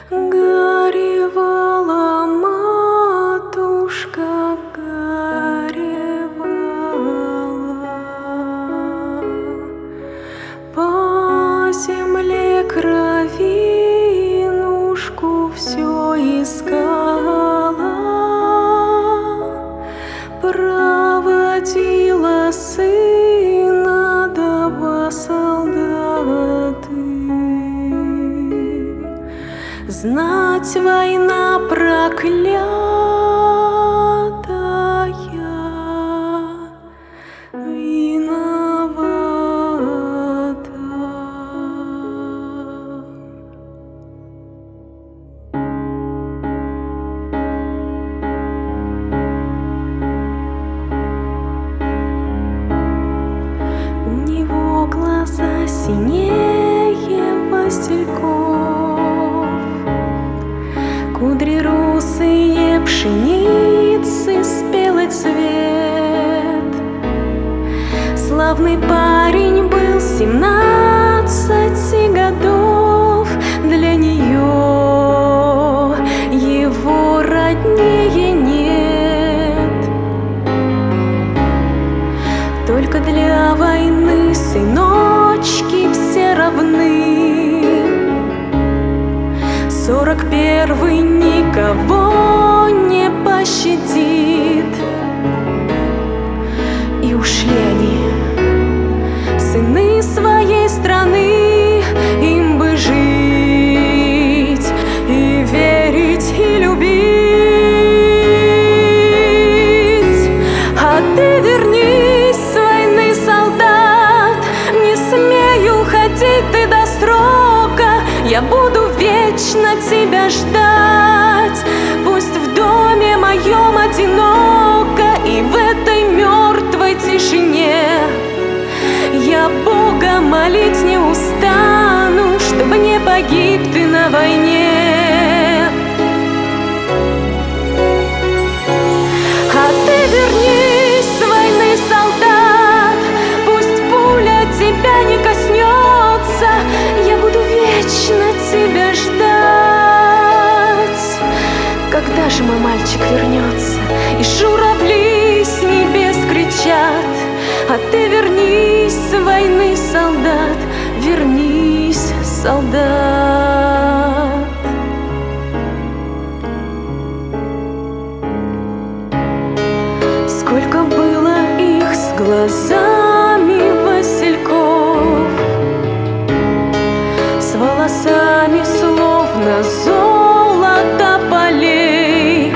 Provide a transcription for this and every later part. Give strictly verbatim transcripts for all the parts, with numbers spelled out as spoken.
Горевала матушка, горевала, по земле кровинушку все искала, проводила сына два солдаты. Знать, война проклятая, виновата. У него глаза синее васильков, кудри русые пшеницы, спелый цвет. Славный парень был семнадцати годов, для нее его роднее нет. Только для войны сыночки все равны. Сорок первый никого не пощадит. И ушли они, сыны своей страны, им бы жить и верить и любить. А ты вернись с войны, солдат, не смей уходить ты до срока. Я буду вечно тебя ждать, пусть в доме моем одиноко, и в этой мертвой тишине я Бога молить не устану, чтобы не погиб ты на войне. А ты вернись с войны, солдат, пусть пуля тебя не коснется, я буду вечно тебя ждать. Когда же мой мальчик вернется, и журавли с небес кричат? А ты вернись с войны, солдат, вернись, солдат. Сколько было их с глазами васильков, с волосами словно золото полей.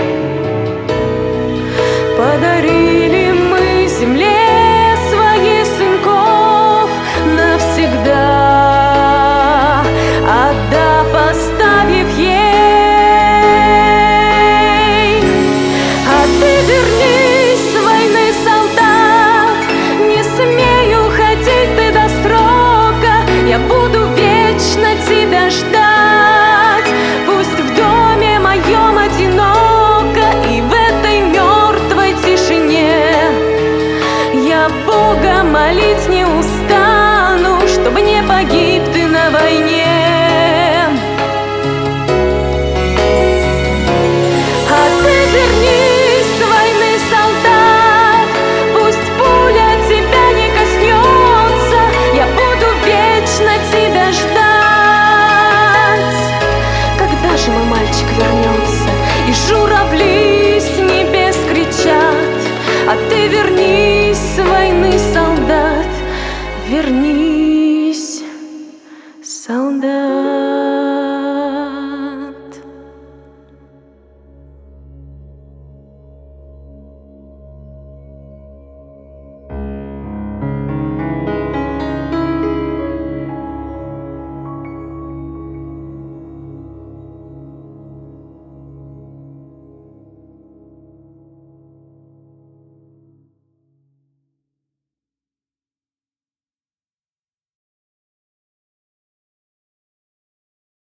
Подарили мы земле своих сынков навсегда, отдав, оставив ей. А ты вернись с войны, солдат, не смей уходить ты до срока. Я буду вечно тебя ждать, пусть в доме моем одиноко, и в этой мертвой тишине я Бога молить не устану, чтобы не погиб ты на войне. А ты вернись с войны, солдат, пусть пуля тебя не коснется, я буду вечно тебя ждать. Когда же мой мальчик вернется, и журавли с небес кричат? А ты вернись с войны, солдат, вернись.